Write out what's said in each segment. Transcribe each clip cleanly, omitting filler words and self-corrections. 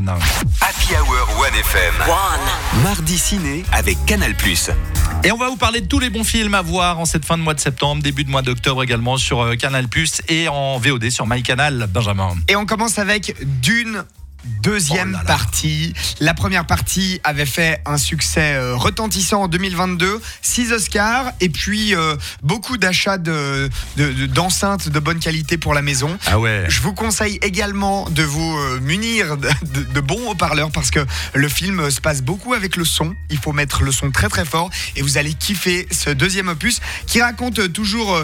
One. Happy Hour 1FM. Mardi ciné avec Canal+. Et on va vous parler de tous les bons films à voir en cette fin de mois de septembre, début de mois d'octobre également sur Canal+, et en VOD sur MyCanal, Benjamin. Et on commence avec Dune. Deuxième partie. La première partie avait fait un succès retentissant en 2022, 6 Oscars et puis beaucoup d'achats d'enceintes de bonne qualité pour la maison. Ah ouais. Je vous conseille également de vous munir de bons haut-parleurs parce que le film se passe beaucoup avec le son. Il faut mettre le son très très fort et vous allez kiffer ce deuxième opus qui raconte toujours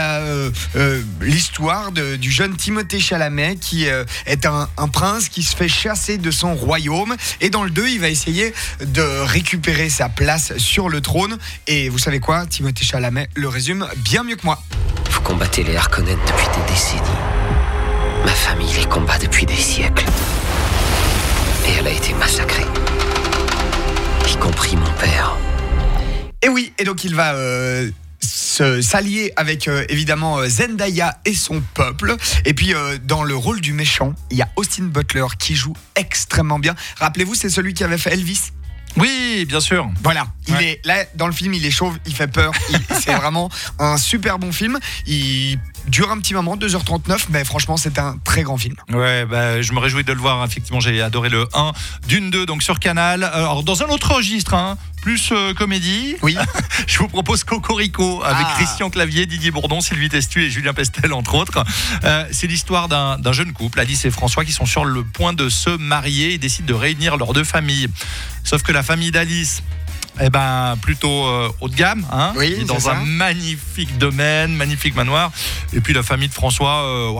l'histoire du jeune Timothée Chalamet qui est un prince qui se fait chasser de son royaume, et dans le 2 il va essayer de récupérer sa place sur le trône. Et vous savez quoi, Timothée Chalamet le résume bien mieux que moi. Vous combattez les Harkonnen depuis des décennies. Ma famille les combat depuis des siècles. Et elle a été massacrée. Y compris mon père. Et oui, et donc il va s'allier avec évidemment Zendaya et son peuple. Et puis dans le rôle du méchant, il y a Austin Butler qui joue extrêmement bien. Rappelez-vous, c'est celui qui avait fait Elvis. Oui, bien sûr. Voilà, il est là dans le film, il est chauve, il fait peur. C'est vraiment un super bon film. Il dure un petit moment, 2h39, mais franchement, c'est un très grand film. Ouais, je me réjouis de le voir. Effectivement, j'ai adoré le 1, Dune 2, donc sur Canal. Alors, dans un autre registre, plus comédie. Oui. Je vous propose Cocorico avec Christian Clavier, Didier Bourdon, Sylvie Testu et Julien Pestel, entre autres. C'est l'histoire d'un jeune couple, Alice et François, qui sont sur le point de se marier et décident de réunir leurs deux familles. Sauf que la famille d'Alice, plutôt haut de gamme, oui, qui est dans un magnifique domaine, magnifique manoir. Et puis la famille de François,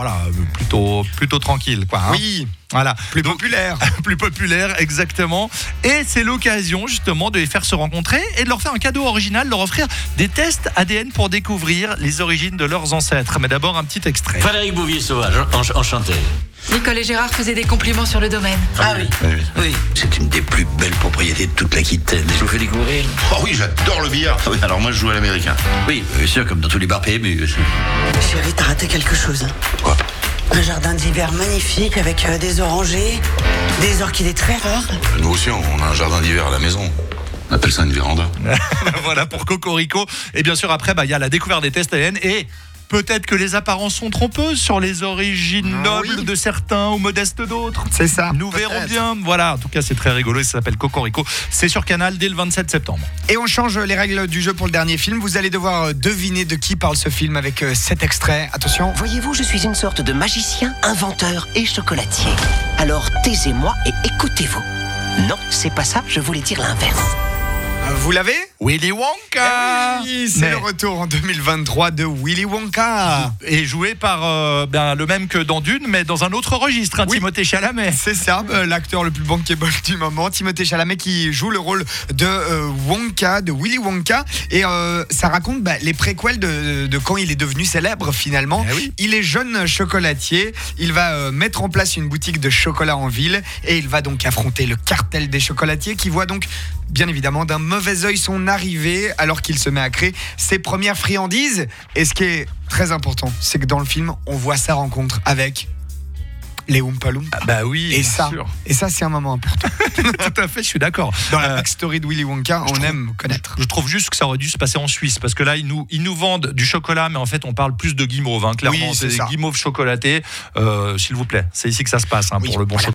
plutôt tranquille, quoi. Oui. Voilà. Plus populaire. Plus populaire, exactement. Et c'est l'occasion, justement, de les faire se rencontrer et de leur faire un cadeau original, leur offrir des tests ADN pour découvrir les origines de leurs ancêtres. Mais d'abord, un petit extrait. Frédéric Bouvier-Sauvage, enchanté. Nicole et Gérard faisaient des compliments sur le domaine. Ah oui. C'est une des plus belles propriétés de toute l'Aquitaine. Je vous fais découvrir. Oh oui, j'adore le billard. Ah oui, alors moi je joue à l'américain. Oui, bien sûr, comme dans tous les bars PMU. Chérie, t'as raté quelque chose. Quoi? Un jardin d'hiver magnifique avec des orangers, des orchidées très rares. Nous aussi, on a un jardin d'hiver à la maison. On appelle ça une véranda. Voilà pour Cocorico. Et bien sûr, après, il y a la découverte des tests ADN et peut-être que les apparences sont trompeuses sur les origines nobles de certains ou modestes d'autres. C'est ça. Nous verrons bien. Voilà, en tout cas, c'est très rigolo et ça s'appelle Cocorico. C'est sur Canal dès le 27 septembre. Et on change les règles du jeu pour le dernier film. Vous allez devoir deviner de qui parle ce film avec cet extrait. Attention. Voyez-vous, je suis une sorte de magicien, inventeur et chocolatier. Alors taisez-moi et écoutez-vous. Non, c'est pas ça, je voulais dire l'inverse. Vous l'avez ? Willy Wonka. Oui, c'est le retour en 2023 de Willy Wonka. Et joué par le même que dans Dune, mais dans un autre registre, Timothée Chalamet. C'est ça, l'acteur le plus bankable du moment, Timothée Chalamet, qui joue le rôle de Wonka, de Willy Wonka. Et ça raconte les préquels de quand il est devenu célèbre finalement. Oui. Il est jeune chocolatier, il va mettre en place une boutique de chocolat en ville et il va donc affronter le cartel des chocolatiers qui voit donc bien évidemment d'un mauvais œil son arrivée alors qu'il se met à créer ses premières friandises. Et ce qui est très important, c'est que dans le film, on voit sa rencontre avec les Oompa Loompa. Oui, et bien ça, sûr. Et ça, c'est un moment important. Tout à fait, je suis d'accord. Dans la backstory de Willy Wonka, on aime connaître. Je trouve juste que ça aurait dû se passer en Suisse, parce que là, ils nous vendent du chocolat, mais en fait, on parle plus de guimauve. Clairement, Oui, c'est ça. des guimauves chocolatées. S'il vous plaît, c'est ici que ça se passe pour le bon chocolat.